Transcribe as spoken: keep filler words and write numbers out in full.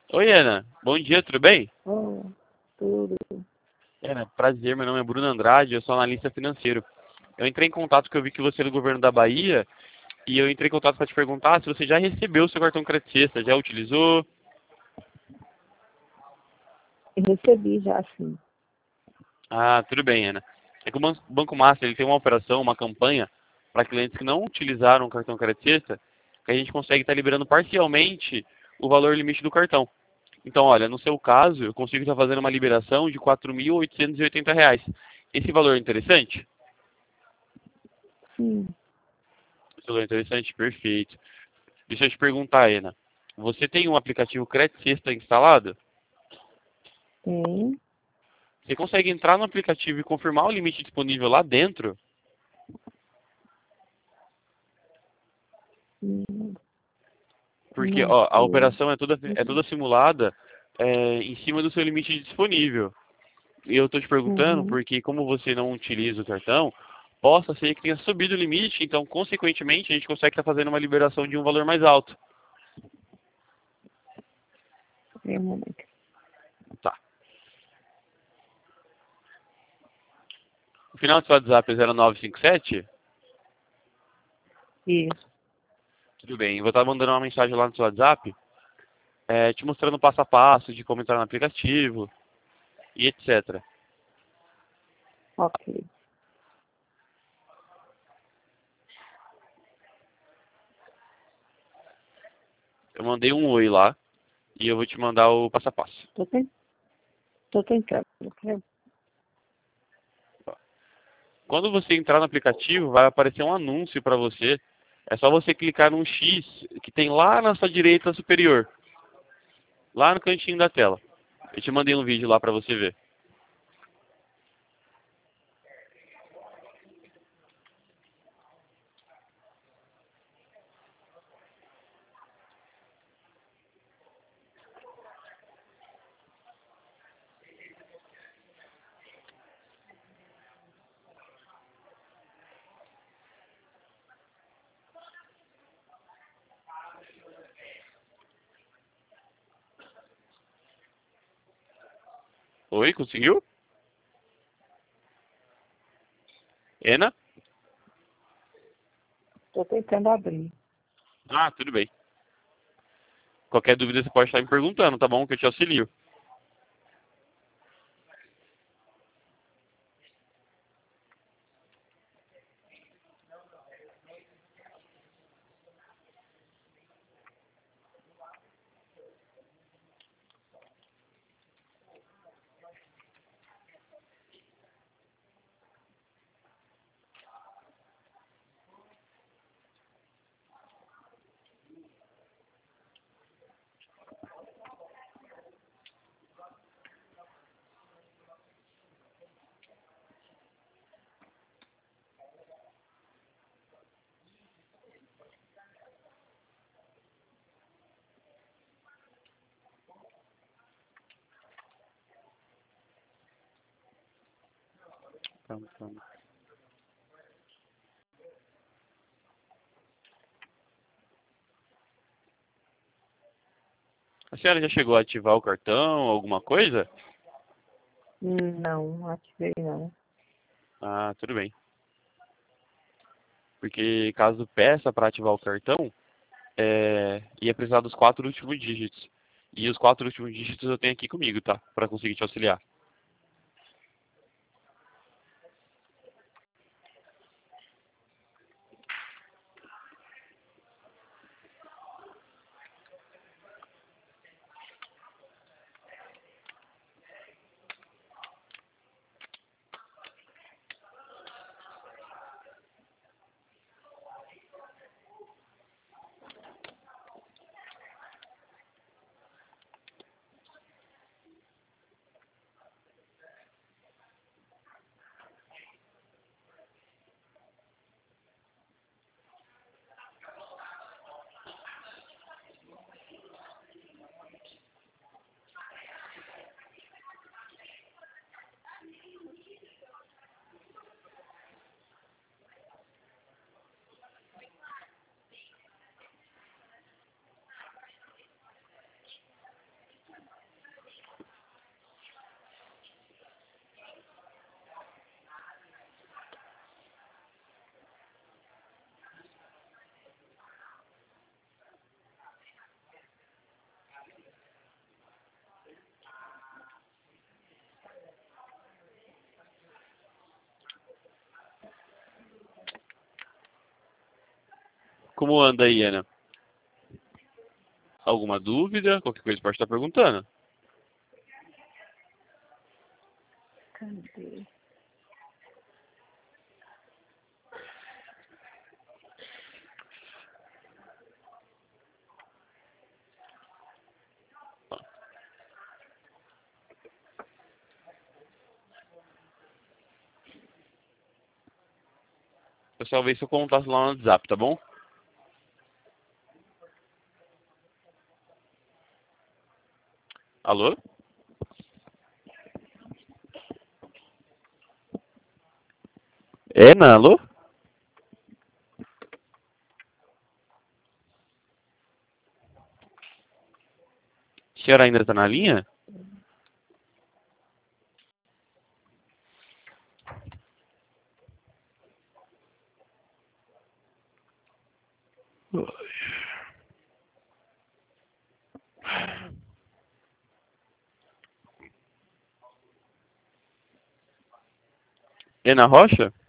Oi, Ana. Bom dia, tudo bem? Oh, tudo. Ana, prazer, meu nome é Bruno Andrade, eu sou analista financeiro. Eu entrei em contato porque eu vi que você é do governo da Bahia e eu entrei em contato para te perguntar se você já recebeu o seu cartão Crédito Sexta, já utilizou? Recebi já, sim. Ah, tudo bem, Ana. É que o Ban- Banco Master ele tem uma operação, uma campanha para clientes que não utilizaram o cartão Crédito Sexta, que a gente consegue estar liberando parcialmente o valor limite do cartão. Então, olha, no seu caso, eu consigo estar fazendo uma liberação de quatro mil oitocentos e oitenta reais. Esse valor é interessante? Sim, Esse valor é interessante? Perfeito. Deixa eu te perguntar, Ana. Você tem um aplicativo Crédito Sexta instalado? tem. Você consegue entrar no aplicativo e confirmar o limite disponível lá dentro? Hum, Porque, Não ó, a sei. operação é toda, é toda simulada é, em cima do seu limite disponível. E eu estou te perguntando Uhum. porque, como você não utiliza o cartão, possa ser que tenha subido o limite, então, consequentemente, a gente consegue estar fazendo uma liberação de um valor mais alto. Tem um momento. Tá. O final do seu WhatsApp é zero nove cinco sete? Isso. Tudo bem. Eu vou estar mandando uma mensagem lá no seu WhatsApp, é, te mostrando o passo a passo de como entrar no aplicativo e etcétera. Ok. Eu mandei um oi lá e eu vou te mandar o passo a passo. Tô, ten... Tô tentando. Ok? Quando você entrar no aplicativo, vai aparecer um anúncio para você. É só você clicar num X que tem lá na sua direita superior, lá no cantinho da tela. Eu te mandei um vídeo lá para você ver. Oi, conseguiu? Ena? Tô tentando abrir. Ah, tudo bem. Qualquer dúvida você pode estar me perguntando, tá bom? Que eu te auxilio. Pam, pam. A senhora já chegou a ativar o cartão, alguma coisa? Não, ativei não. Ah, tudo bem. Porque caso peça para ativar o cartão, é, ia precisar dos quatro últimos dígitos. E os quatro últimos dígitos eu tenho aqui comigo, tá? Para conseguir te auxiliar. Como anda aí, Ana? Alguma dúvida? Qualquer coisa pode estar perguntando. Cadê? Pessoal, vê se eu contato lá no WhatsApp, tá bom? Alô? Ana, alô? A senhora ainda está na linha? Ana Rocha?